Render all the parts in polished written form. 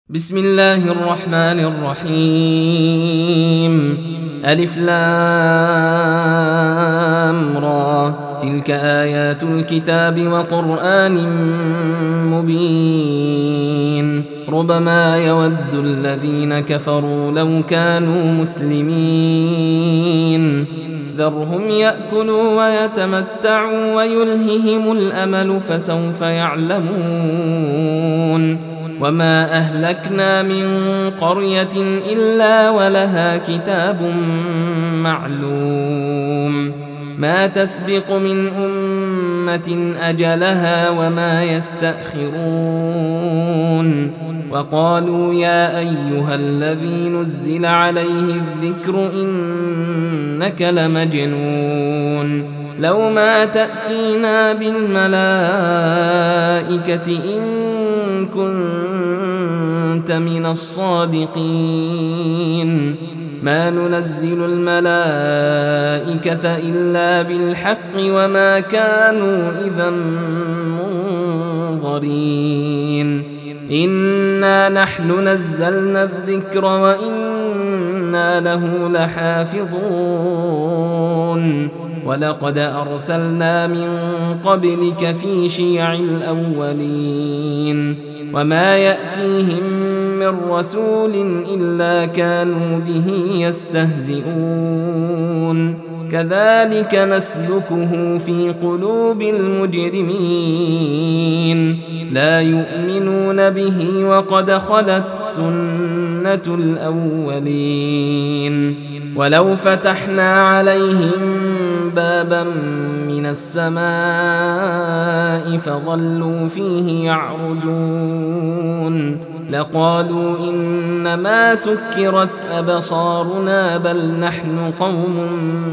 بسم الله الرحمن الرحيم. ألف لام را، تلك آيات الكتاب وقرآن مبين. ربما يود الذين كفروا لو كانوا مسلمين. ذرهم يأكلوا ويتمتعوا ويلههم الأمل فسوف يعلمون. وما أهلكنا من قرية إلا ولها كتاب معلوم، ما تسبق من أمة أجلها وما يستأخرون. وقالوا يا أيها الذي نزل عليه الذكر إنك لمجنون، لو ما تأتينا بالملائكة إن كنت من الصادقين. ما ننزل الملائكة إلا بالحق وما كانوا إذا منظرين. إنا نحن نزلنا الذكر وإنا له لحافظون. ولقد أرسلنا من قبلك في شيع الأولين، وما يأتيهم من رسول إلا كانوا به يستهزئون. كذلك نسلكه في قلوب المجرمين، لا يؤمنون به وقد خلت سنة الأولين. ولو فتحنا عليهم بابا من السماء فظلوا فيه يعرجون لقالوا إنما سكرت أبصارنا بل نحن قوم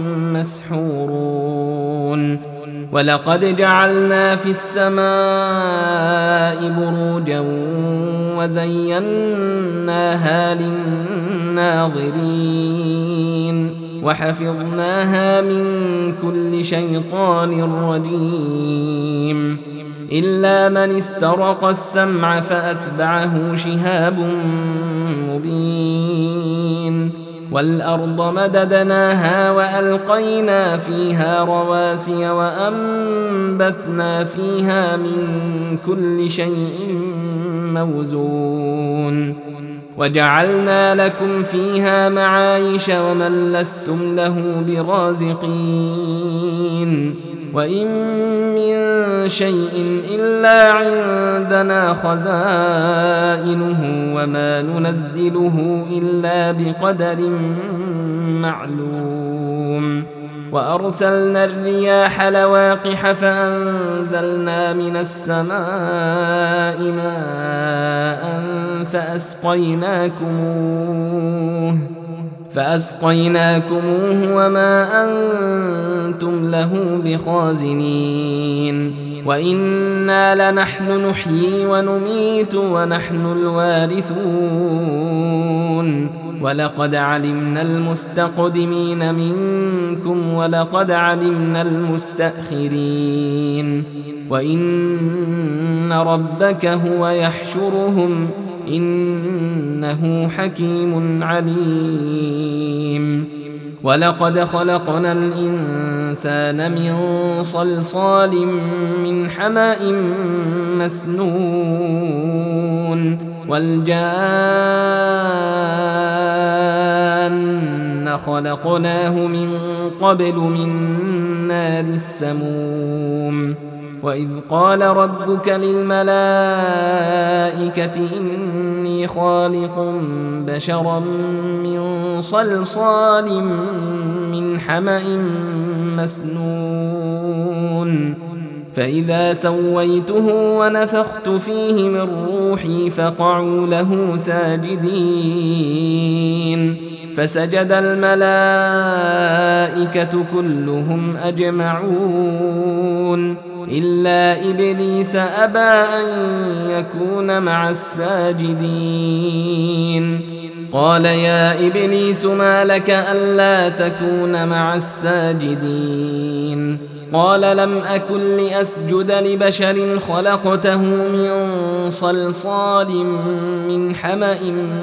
مسحورون. ولقد جعلنا في السماء بروجا وزيناها للناظرين وحفظناها من كل شيطان رجيم، إلا من استرق السمع فأتبعه شهاب مبين. والأرض مددناها وألقينا فيها رواسي وأنبتنا فيها من كل شيء موزون. وجعلنا لكم فيها معايش ومن لستم له برازقين. وإن من شيء إلا عندنا خزائنه وما ننزله إلا بقدر معلوم. وأرسلنا الرياح لواقح فأنزلنا من السماء ماء فأسقيناكموه وما أنتم له بخازنين. وإنا لنحن نحيي ونميت ونحن الوارثون. ولقد علمنا المستقدمين منكم ولقد علمنا المستأخرين. وإن ربك هو يحشرهم إنه حكيم عليم. ولقد خلقنا الإنسان من صلصال من حمأ مسنون. والجان خلقناه من قبل من نار السموم. وإذ قال ربك للملائكة إني خالق بشرا من صلصال من حمأ مسنون. فإذا سويته ونفخت فيه من روحي فقعوا له ساجدين. فسجد الملائكة كلهم أجمعون إلا إبليس أبى أن يكون مع الساجدين. قال يا إبليس ما لك ألا تكون مع الساجدين؟ قال لم أكن لأسجد لبشر خلقته من صلصال من حمأ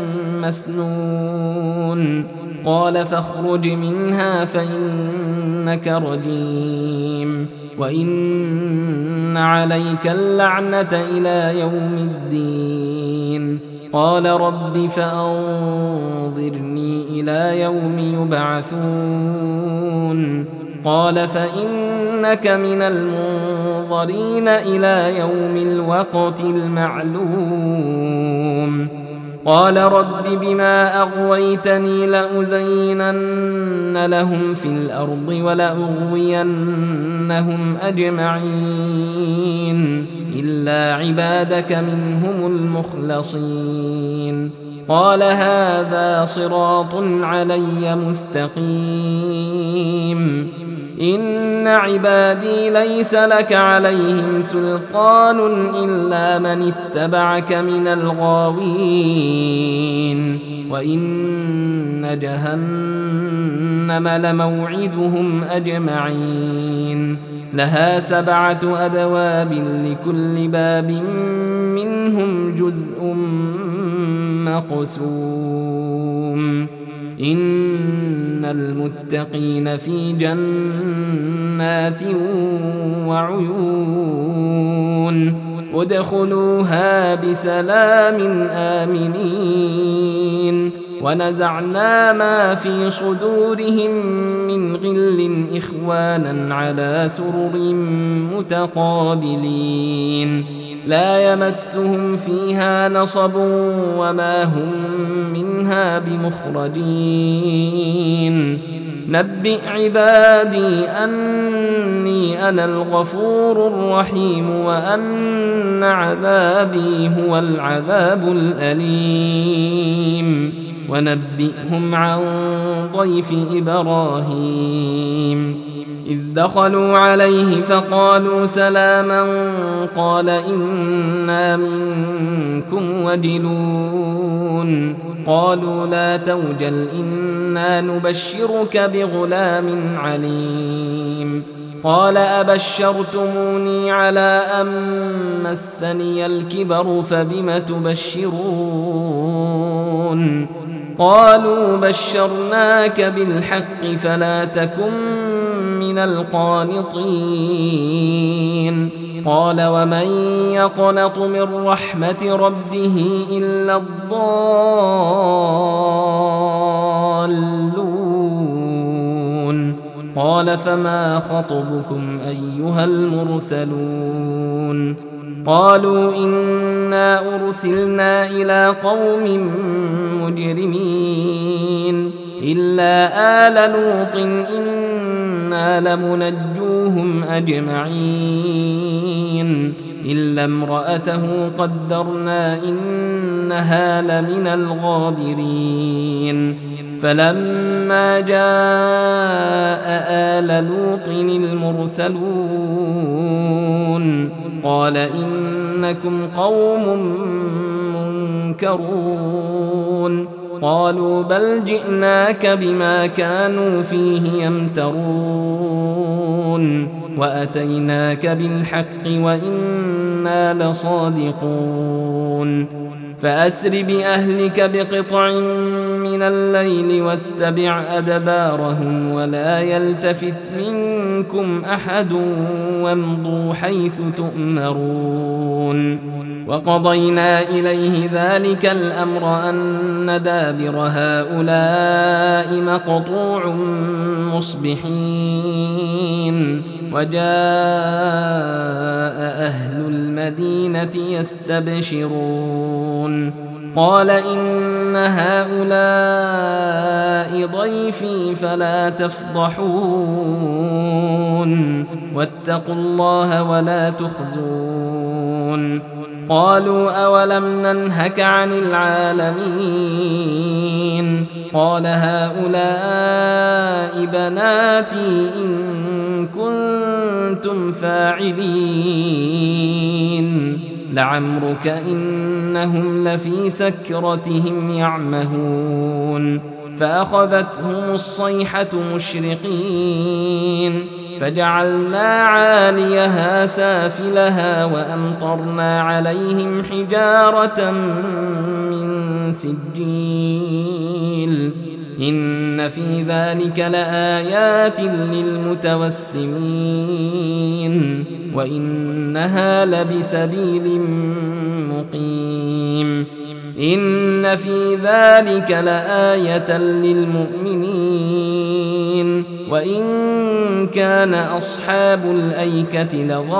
مسنون قال فاخرج منها فإنك رجيم وإن عليك اللعنة إلى يوم الدين قال رب فأنظرني إلى يوم يبعثون قال فإنك من المنظرين إلى يوم الوقت المعلوم قال رب بما أغويتني لأزينن لهم في الأرض ولأغوينهم أجمعين إلا عبادك منهم المخلصين قال هذا صراط علي مستقيم إن عبادي ليس لك عليهم سلطان إلا من اتبعك من الغاوين وإن جهنم لموعدهم أجمعين لها 7 أبواب لكل باب منهم جزء مقسوم إن المتقين في جنات وعيون ادخلوها بسلام آمنين ونزعنا ما في صدورهم من غل إخوانا على سرر متقابلين لا يمسهم فيها نصب وما هم منها بمخرجين نبئ عبادي أني أنا الغفور الرحيم وأن عذابي هو العذاب الأليم ونبئهم عن ضيف إبراهيم إذ دخلوا عليه فقالوا سلاما قال إنا منكم وجلون قالوا لا توجل إنا نبشرك بغلام عليم قال أبشرتموني على أن مسني الكبر فبم تبشرون قالوا بشرناك بالحق فلا تكن من القانطين قال ومن يقنط من رحمة ربه إلا الضالون قال فما خطبكم أيها المرسلون قالوا إنا أرسلنا إلى قوم مجرمين إلا آل لوط إنا لمنجوهم أجمعين إلا امرأته قدرنا إنها لمن الغابرين فلما جاء آل لوط المرسلون قال إنكم قوم منكرون قالوا بل جئناك بما كانوا فيه يمترون وأتيناك بالحق وإنا لصادقون فأسر بأهلك بقطع من الليل واتبع أدبارهم ولا يلتفت منكم أحد وامضوا حيث تؤمرون وقضينا إليه ذلك الأمر أن دابر هؤلاء مقطوع مصبحين وجاء أهل المدينة يستبشرون قال إن هؤلاء ضيفي فلا تفضحون واتقوا الله ولا تخزون قالوا أولم ننهك عن العالمين قال هؤلاء بناتي إن كنتم فاعلين لعمرك إنهم لفي سكرتهم يعمهون فأخذتهم الصيحة مشرقين فجعلنا عاليها سافلها وأمطرنا عليهم حجارة من سجيل إن في ذلك لآيات للمتوسمين وإنها لبسبيل مقيم إن في ذلك لآية للمؤمنين وإن كان أصحاب الأيكة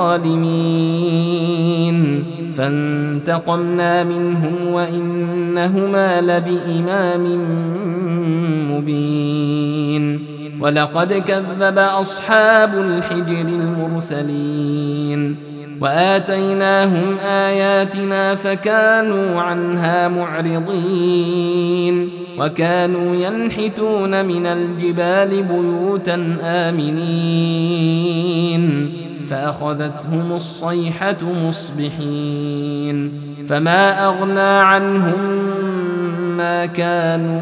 لظالمين فانتقمنا منهم وإنهما لبإمام مبين ولقد كذب أصحاب الحجر المرسلين وآتيناهم آياتنا فكانوا عنها معرضين وكانوا ينحتون من الجبال بيوتا آمنين فأخذتهم الصيحة مصبحين فما أغنى عنهم ما كانوا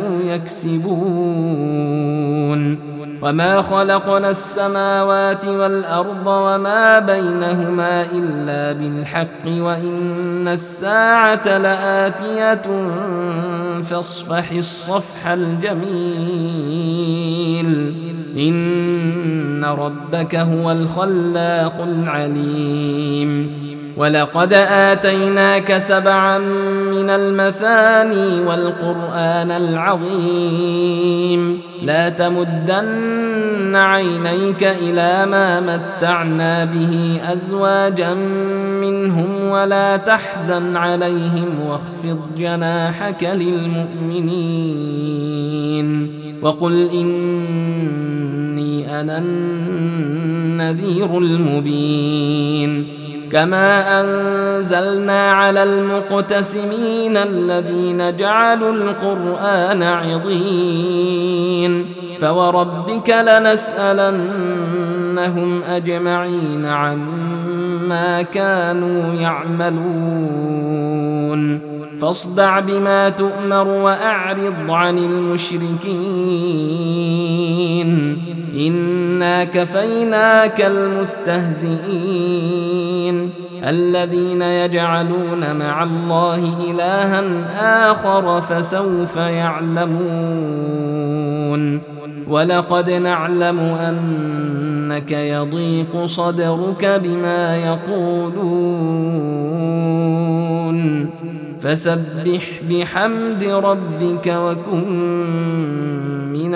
يكسبون وما خلقنا السماوات والأرض وما بينهما إلا بالحق وإن الساعة لآتية فاصفح الصفح الجميل إن ربك هو الخلاق العليم ولقد آتيناك 7 من المثاني والقرآن العظيم لا تمدن عينيك إلى ما متعنا به أزواجا منهم ولا تحزن عليهم واخفض جناحك للمؤمنين وقل إني أنا النذير المبين كما أنزلنا على المقتسمين الذين جعلوا القرآن عضين فوربك لنسألنهم أجمعين عما كانوا يعملون فاصدع بما تؤمر وأعرض عن المشركين إنا كفيناك المستهزئين الذين يجعلون مع الله إلها آخر فسوف يعلمون ولقد نعلم أنك يضيق صدرك بما يقولون فسبح بحمد ربك وكن من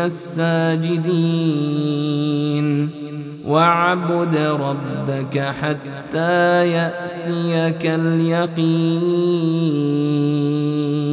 الساجدين واعبد ربك حتى يأتيك اليقين.